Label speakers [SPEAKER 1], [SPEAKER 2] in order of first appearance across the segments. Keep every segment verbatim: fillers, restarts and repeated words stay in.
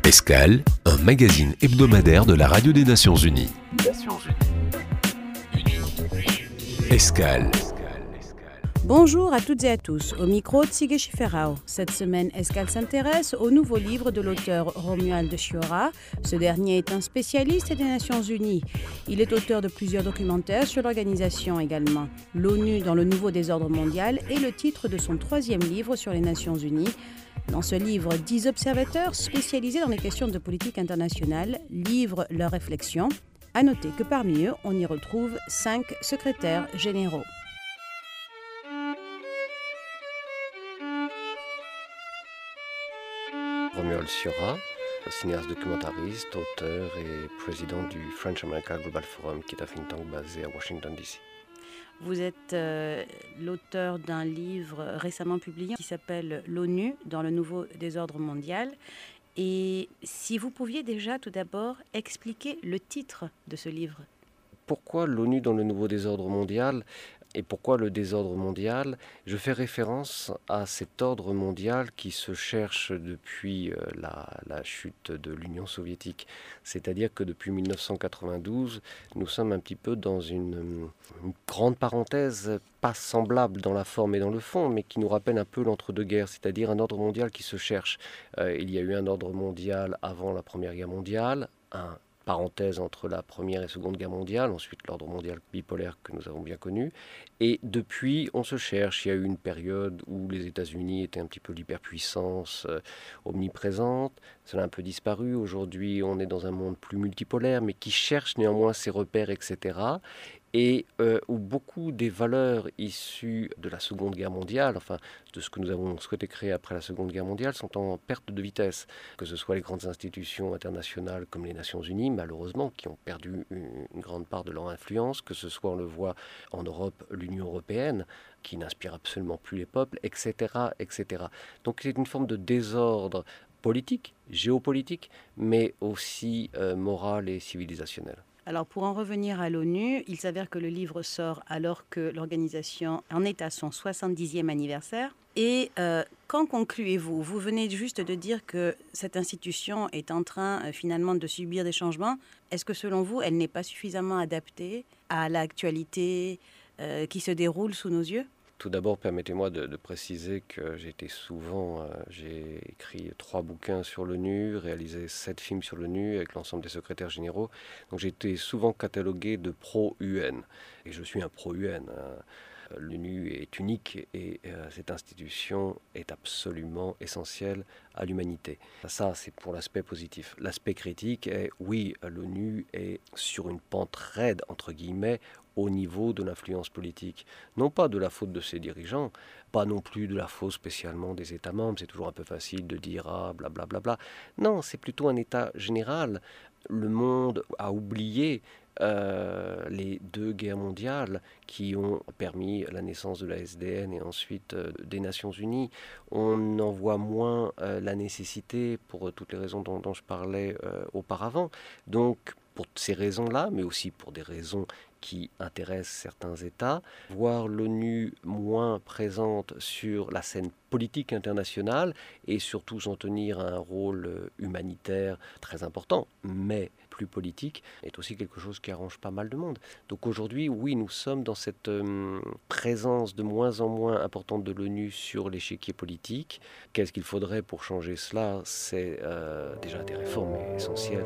[SPEAKER 1] Escale, un magazine hebdomadaire de la Radio des Nations Unies. Nations Unies. Escale.
[SPEAKER 2] Bonjour à toutes et à tous, au micro Tsige Shiferao. Cette semaine, Escale s'intéresse au nouveau livre de l'auteur Romuald Sciorra. Ce dernier est un spécialiste des Nations Unies. Il est auteur de plusieurs documentaires sur l'organisation également. L'ONU dans le nouveau désordre mondial est le titre de son troisième livre sur les Nations Unies. Dans ce livre, dix observateurs spécialisés dans les questions de politique internationale livrent leurs réflexions. À noter que parmi eux, on y retrouve cinq secrétaires généraux.
[SPEAKER 3] Romuald Sciorra, cinéaste documentariste, auteur et président du French America Global Forum, qui est un think tank basé à Washington D C.
[SPEAKER 2] Vous êtes euh, l'auteur d'un livre récemment publié qui s'appelle « L'ONU dans le nouveau désordre mondial ». Et si vous pouviez déjà tout d'abord expliquer le titre de ce livre.
[SPEAKER 3] Pourquoi l'ONU dans le nouveau désordre mondial ? Et pourquoi le désordre mondial ? Je fais référence à cet ordre mondial qui se cherche depuis la, la chute de l'Union soviétique. C'est-à-dire que depuis mille neuf cent quatre-vingt-douze, nous sommes un petit peu dans une, une grande parenthèse, pas semblable dans la forme et dans le fond, mais qui nous rappelle un peu l'entre-deux-guerres, c'est-à-dire un ordre mondial qui se cherche. Euh, il y a eu un ordre mondial avant la Première Guerre mondiale, un parenthèse entre la Première et Seconde Guerre mondiale, ensuite l'ordre mondial bipolaire que nous avons bien connu. Et depuis, on se cherche. Il y a eu une période où les États-Unis étaient un petit peu l'hyperpuissance euh, omniprésente. Cela a un peu disparu. Aujourd'hui, on est dans un monde plus multipolaire, mais qui cherche néanmoins ses repères, et cetera. Et euh, où beaucoup des valeurs issues de la Seconde Guerre mondiale, enfin de ce que nous avons souhaité créer après la Seconde Guerre mondiale, sont en perte de vitesse. Que ce soit les grandes institutions internationales comme les Nations Unies, malheureusement, qui ont perdu une, une grande part de leur influence, que ce soit, on le voit en Europe, l'Union européenne, qui n'inspire absolument plus les peuples, et cetera, et cetera. Donc c'est une forme de désordre politique, géopolitique, mais aussi euh, moral et civilisationnel.
[SPEAKER 2] Alors pour en revenir à l'ONU, il s'avère que le livre sort alors que l'organisation en est à son soixante-dixième anniversaire. Et euh, quand concluez-vous ? Vous venez juste de dire que cette institution est en train euh, finalement de subir des changements. Est-ce que selon vous, elle n'est pas suffisamment adaptée à l'actualité euh, qui se déroule sous nos yeux ?
[SPEAKER 3] Tout d'abord, permettez-moi de, de préciser que j'ai été souvent, euh, j'ai écrit trois bouquins sur l'ONU, réalisé sept films sur l'ONU avec l'ensemble des secrétaires généraux. Donc j'ai été souvent catalogué de pro-U N. Et je suis un pro-U N. Hein. L'ONU est unique et euh, cette institution est absolument essentielle à l'humanité. Ça, c'est pour l'aspect positif. L'aspect critique est, oui, l'ONU est sur une pente raide, entre guillemets, au niveau de l'influence politique. Non pas de la faute de ses dirigeants, pas non plus de la faute spécialement des États membres. C'est toujours un peu facile de dire « ah, blablabla ». Bla, bla. Non, c'est plutôt un état général. Le monde a oublié euh, les deux guerres mondiales qui ont permis la naissance de la S D N et ensuite euh, des Nations Unies. On en voit moins euh, la nécessité pour toutes les raisons dont, dont je parlais euh, auparavant. Donc, pour ces raisons-là, mais aussi pour des raisons qui intéressent certains États, voir l'ONU moins présente sur la scène politique internationale et surtout s'en tenir à un rôle humanitaire très important, mais plus politique, est aussi quelque chose qui arrange pas mal de monde. Donc aujourd'hui, oui, nous sommes dans cette euh, présence de moins en moins importante de l'ONU sur l'échiquier politique. Qu'est-ce qu'il faudrait pour changer cela ? C'est euh, déjà des réformes essentielles.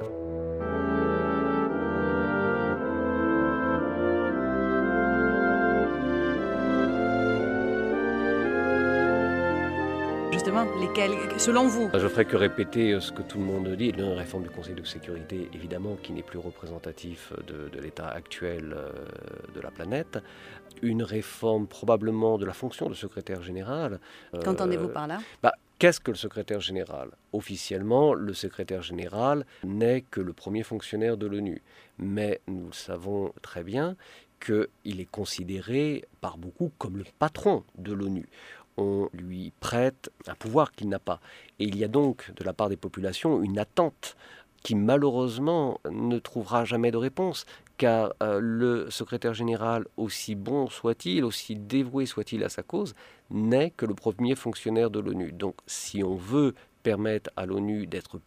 [SPEAKER 2] Justement, lesquels, selon vous ?
[SPEAKER 3] Je ne ferai que répéter ce que tout le monde dit. Une réforme du Conseil de sécurité, évidemment, qui n'est plus représentatif de, de l'état actuel de la planète. Une réforme probablement de la fonction de secrétaire général.
[SPEAKER 2] Qu'entendez-vous par là ?
[SPEAKER 3] bah, Qu'est-ce que le secrétaire général ? Officiellement, le secrétaire général n'est que le premier fonctionnaire de l'ONU. Mais nous le savons très bien qu'il est considéré par beaucoup comme le patron de l'ONU. On lui prête un pouvoir qu'il n'a pas. Et il y a donc, de la part des populations, une attente qui malheureusement ne trouvera jamais de réponse, car euh, le secrétaire général, aussi bon soit-il, aussi dévoué soit-il à sa cause, n'est que le premier fonctionnaire de l'ONU. Donc si on veut permettre à l'ONU d'être plus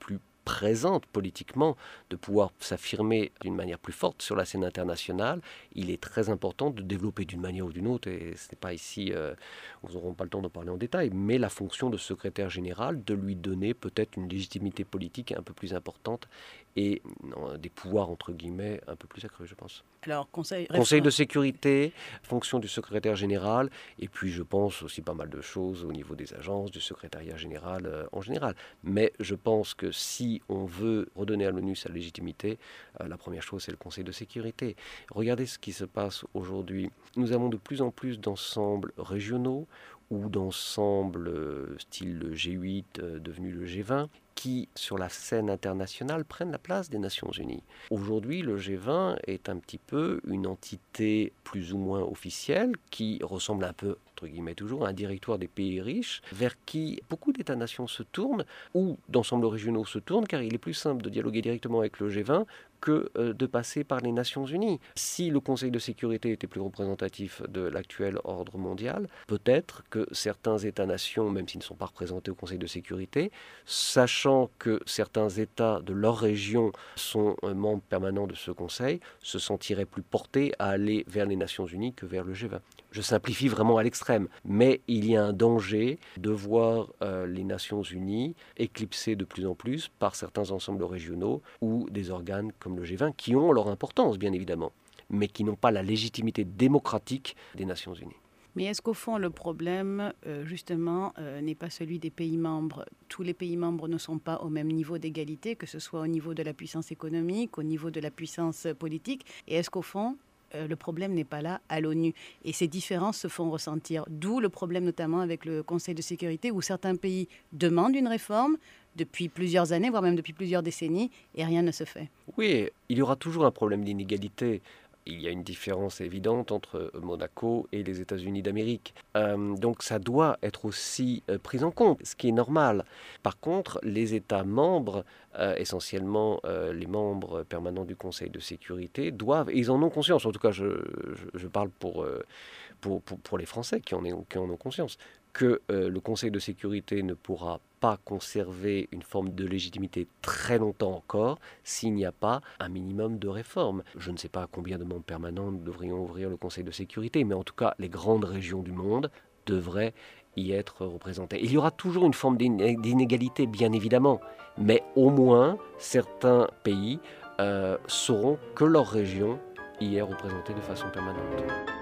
[SPEAKER 3] présente politiquement, de pouvoir s'affirmer d'une manière plus forte sur la scène internationale, il est très important de développer d'une manière ou d'une autre, et ce n'est pas ici, euh, nous n'aurons pas le temps d'en parler en détail, mais la fonction de secrétaire général, de lui donner peut-être une légitimité politique un peu plus importante et non, des pouvoirs, entre guillemets, un peu plus accrus, je pense.
[SPEAKER 2] Alors, conseil,
[SPEAKER 3] conseil de sécurité, fonction du secrétaire général, et puis je pense aussi pas mal de choses au niveau des agences, du secrétariat général euh, en général. Mais je pense que si on veut redonner à l'ONU sa légitimité, euh, la première chose, c'est le conseil de sécurité. Regardez ce qui se passe aujourd'hui. Nous avons de plus en plus d'ensembles régionaux ou d'ensembles euh, style le G huit euh, devenu le G vingt, qui, sur la scène internationale, prennent la place des Nations Unies. Aujourd'hui, le G vingt est un petit peu une entité plus ou moins officielle qui ressemble un peu, entre guillemets toujours, à un directoire des pays riches, vers qui beaucoup d'États-nations se tournent, ou d'ensembles régionaux se tournent, car il est plus simple de dialoguer directement avec le G vingt que euh, de passer par les Nations Unies. Si le Conseil de sécurité était plus représentatif de l'actuel ordre mondial, peut-être que certains États-nations, même s'ils ne sont pas représentés au Conseil de sécurité, sachant que certains États de leur région sont euh, membres permanents de ce Conseil, se sentiraient plus portés à aller vers les Nations Unies que vers le G vingt. Je simplifie vraiment à l'extrême, mais il y a un danger de voir euh, les Nations Unies éclipsées de plus en plus par certains ensembles régionaux ou des organes comme le G vingt, qui ont leur importance, bien évidemment, mais qui n'ont pas la légitimité démocratique des Nations Unies.
[SPEAKER 2] Mais est-ce qu'au fond, le problème, euh, justement, euh, n'est pas celui des pays membres? Tous les pays membres ne sont pas au même niveau d'égalité, que ce soit au niveau de la puissance économique, au niveau de la puissance politique. Et est-ce qu'au fond, euh, le problème n'est pas là à l'ONU? Et ces différences se font ressentir. D'où le problème, notamment avec le Conseil de sécurité, où certains pays demandent une réforme depuis plusieurs années, voire même depuis plusieurs décennies, et rien ne se fait.
[SPEAKER 3] Oui, il y aura toujours un problème d'inégalité. Il y a une différence évidente entre Monaco et les États-Unis d'Amérique. Euh, donc ça doit être aussi euh, pris en compte, ce qui est normal. Par contre, les États membres, euh, essentiellement euh, les membres permanents du Conseil de sécurité, doivent, et ils en ont conscience, en tout cas je, je, je parle pour, euh, pour, pour, pour les Français qui en, est, qui en ont conscience, que euh, le Conseil de sécurité ne pourra pas conserver une forme de légitimité très longtemps encore s'il n'y a pas un minimum de réformes. Je ne sais pas combien de membres permanents nous devrions ouvrir le Conseil de sécurité, mais en tout cas, les grandes régions du monde devraient y être représentées. Il y aura toujours une forme d'inégalité, bien évidemment, mais au moins, certains pays euh, sauront que leur région y est représentée de façon permanente.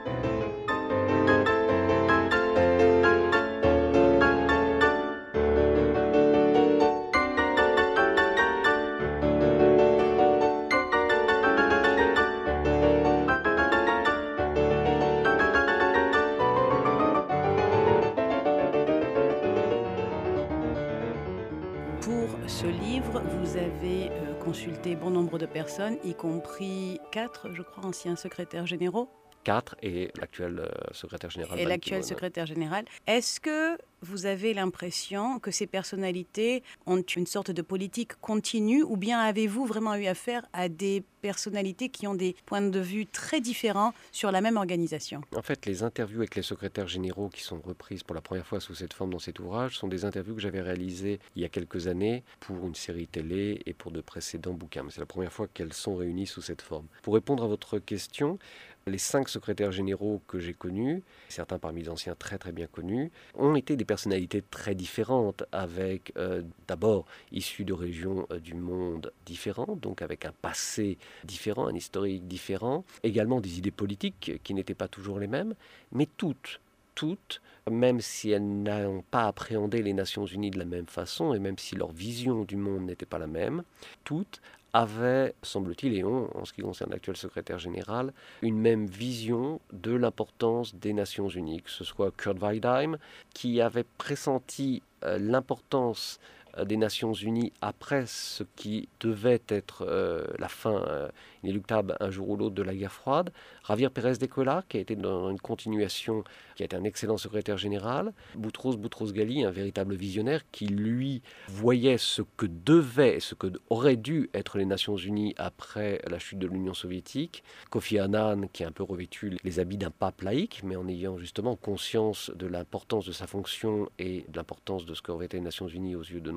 [SPEAKER 2] Ce livre, vous avez euh, consulté bon nombre de personnes, y compris quatre, je crois, anciens secrétaires généraux.
[SPEAKER 3] Quatre et l'actuel euh, secrétaire général.
[SPEAKER 2] Et l'actuel secrétaire général. Est-ce que vous avez l'impression que ces personnalités ont une sorte de politique continue, ou bien avez-vous vraiment eu affaire à des personnalités qui ont des points de vue très différents sur la même organisation?
[SPEAKER 3] En fait, les interviews avec les secrétaires généraux qui sont reprises pour la première fois sous cette forme dans cet ouvrage sont des interviews que j'avais réalisées il y a quelques années pour une série télé et pour de précédents bouquins. Mais c'est la première fois qu'elles sont réunies sous cette forme. Pour répondre à votre question, les cinq secrétaires généraux que j'ai connus, certains parmi les anciens très très bien connus, ont été des personnalités très différentes, avec euh, d'abord issus de régions euh, du monde différentes, donc avec un passé différent, un historique différent, également des idées politiques qui n'étaient pas toujours les mêmes, mais toutes, toutes, même si elles n'ont pas appréhendé les Nations Unies de la même façon, et même si leur vision du monde n'était pas la même, toutes avaient, semble-t-il, et ont, en ce qui concerne l'actuel secrétaire général, une même vision de l'importance des Nations Unies, que ce soit Kurt Waldheim, qui avait pressenti euh, l'importance euh, des Nations Unies après ce qui devait être euh, la fin euh, inéluctable un jour ou l'autre de la guerre froide, Javier Pérez de Cuéllar, qui a été dans une continuation, qui a été un excellent secrétaire général, Boutros Boutros-Ghali, un véritable visionnaire, qui lui voyait ce que devait, ce que aurait dû être les Nations Unies après la chute de l'Union soviétique, Kofi Annan, qui a un peu revêtu les habits d'un pape laïque, mais en ayant justement conscience de l'importance de sa fonction et de l'importance de ce qu'auraient été les Nations Unies aux yeux de nombreux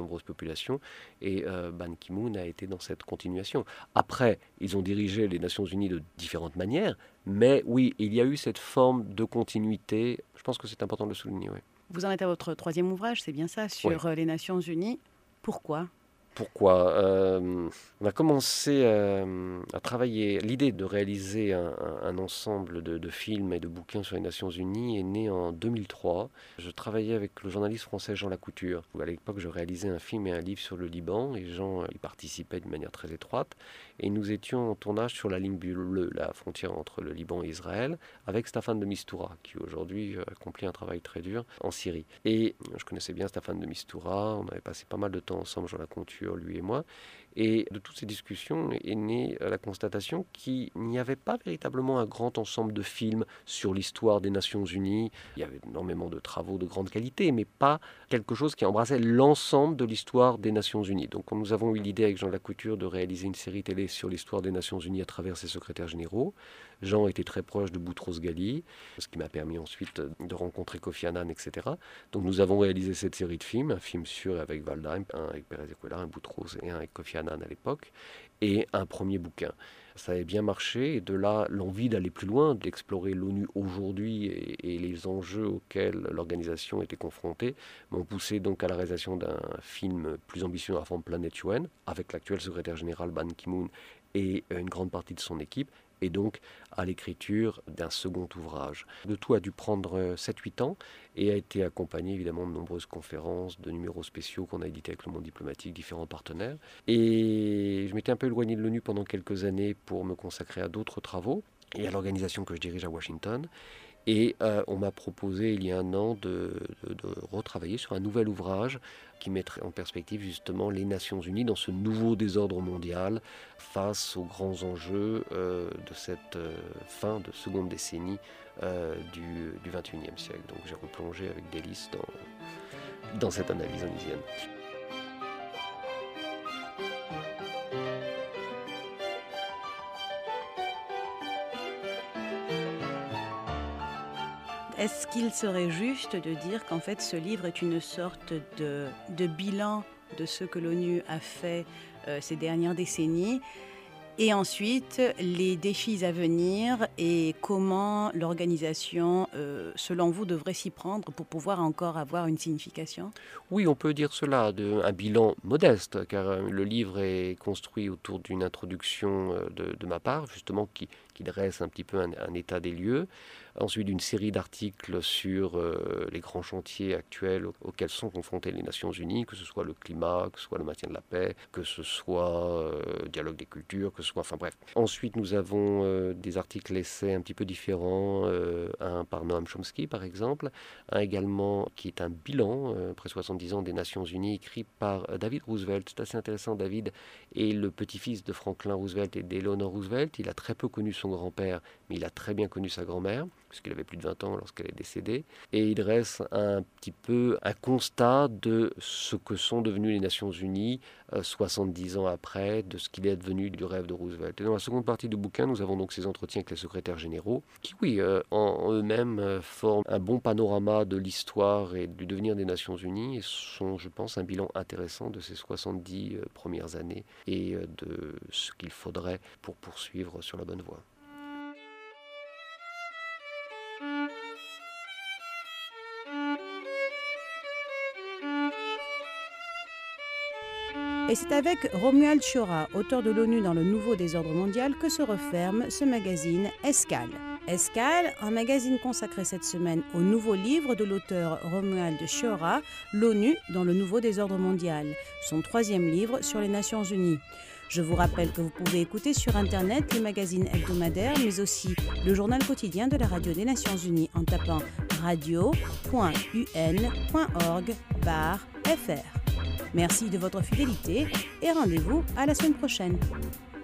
[SPEAKER 3] nombreuses populations. Et euh, Ban Ki-moon a été dans cette continuation. Après, ils ont dirigé les Nations Unies de différentes manières, mais oui, il y a eu cette forme de continuité. Je pense que c'est important de le souligner. Oui.
[SPEAKER 2] Vous en êtes à votre troisième ouvrage, c'est bien ça, sur
[SPEAKER 3] oui.
[SPEAKER 2] les Nations Unies. Pourquoi ?
[SPEAKER 3] Pourquoi euh, On a commencé euh, à travailler. L'idée de réaliser un, un, un ensemble de, de films et de bouquins sur les Nations Unies est née en deux mille trois. Je travaillais avec le journaliste français Jean Lacouture. À l'époque, je réalisais un film et un livre sur le Liban et Jean y participait d'une manière très étroite. Et nous étions en tournage sur la ligne bleue, la frontière entre le Liban et Israël, avec Staffan de Mistura, qui aujourd'hui accomplit un travail très dur en Syrie. Et je connaissais bien Staffan de Mistura, on avait passé pas mal de temps ensemble, Jean Lacouture, lui et moi. Et de toutes ces discussions est née la constatation qu'il n'y avait pas véritablement un grand ensemble de films sur l'histoire des Nations Unies. Il y avait énormément de travaux de grande qualité, mais pas quelque chose qui embrassait l'ensemble de l'histoire des Nations Unies. Donc nous avons eu l'idée avec Jean Lacouture de réaliser une série télé sur l'histoire des Nations Unies à travers ses secrétaires généraux. Jean était très proche de Boutros Ghali, ce qui m'a permis ensuite de rencontrer Kofi Annan, et cetera. Donc nous avons réalisé cette série de films, un film sur avec Waldheim, un avec Pérez Escuela, un Boutros et un avec Kofi Annan à l'époque, et un premier bouquin. Ça avait bien marché, et de là, l'envie d'aller plus loin, d'explorer l'ONU aujourd'hui et, et les enjeux auxquels l'organisation était confrontée, m'ont poussé donc à la réalisation d'un film plus ambitieux dans la forme Planète U N, avec l'actuel secrétaire général Ban Ki-moon et une grande partie de son équipe, et donc à l'écriture d'un second ouvrage. Le tout a dû prendre sept huit ans et a été accompagné évidemment de nombreuses conférences, de numéros spéciaux qu'on a édités avec le monde diplomatique, différents partenaires. Et je m'étais un peu éloigné de l'ONU pendant quelques années pour me consacrer à d'autres travaux et à l'organisation que je dirige à Washington. Et euh, on m'a proposé il y a un an de, de, de retravailler sur un nouvel ouvrage qui mettrait en perspective justement les Nations Unies dans ce nouveau désordre mondial face aux grands enjeux euh, de cette euh, fin de seconde décennie euh, du, du vingt et unième siècle. Donc j'ai replongé avec délice dans, dans cette analyse onusienne.
[SPEAKER 2] Est-ce qu'il serait juste de dire qu'en fait ce livre est une sorte de, de bilan de ce que l'ONU a fait euh, ces dernières décennies et ensuite les défis à venir et comment l'organisation, euh, selon vous, devrait s'y prendre pour pouvoir encore avoir une signification ?
[SPEAKER 3] Oui, on peut dire cela, de, un bilan modeste, car le livre est construit autour d'une introduction de, de ma part, justement, qui, qui dresse un petit peu un, un état des lieux. Ensuite, une série d'articles sur euh, les grands chantiers actuels auxquels sont confrontées les Nations Unies, que ce soit le climat, que ce soit le maintien de la paix, que ce soit euh, le dialogue des cultures, que ce soit... Enfin bref. Ensuite, nous avons euh, des articles essais un petit peu différents, euh, un par Noam Chomsky, par exemple, un également qui est un bilan, euh, après soixante-dix ans des Nations Unies, écrit par euh, David Roosevelt. C'est assez intéressant, David est le petit-fils de Franklin Roosevelt et d'Eleanor Roosevelt. Il a très peu connu son grand-père, mais il a très bien connu sa grand-mère, puisqu'il avait plus de vingt ans lorsqu'elle est décédée. Et il dresse un petit peu un constat de ce que sont devenues les Nations Unies euh, soixante-dix ans après, de ce qu'il est devenu du rêve de Roosevelt. Et dans la seconde partie du bouquin, nous avons donc ces entretiens avec les secrétaires généraux, qui, oui, euh, en, en eux-mêmes euh, forment un bon panorama de l'histoire et du devenir des Nations Unies, et sont, je pense, un bilan intéressant de ces soixante-dix euh, premières années et euh, de ce qu'il faudrait pour poursuivre sur la bonne voie.
[SPEAKER 2] Et c'est avec Romuald Chora, auteur de l'ONU dans le nouveau désordre mondial, que se referme ce magazine Escale. Escale, un magazine consacré cette semaine au nouveau livre de l'auteur Romuald Chora, l'ONU dans le nouveau désordre mondial, son troisième livre sur les Nations Unies. Je vous rappelle que vous pouvez écouter sur Internet les magazines hebdomadaires, mais aussi le journal quotidien de la Radio des Nations Unies en tapant radio point u n point org barre f r. Merci de votre fidélité et rendez-vous à la semaine prochaine.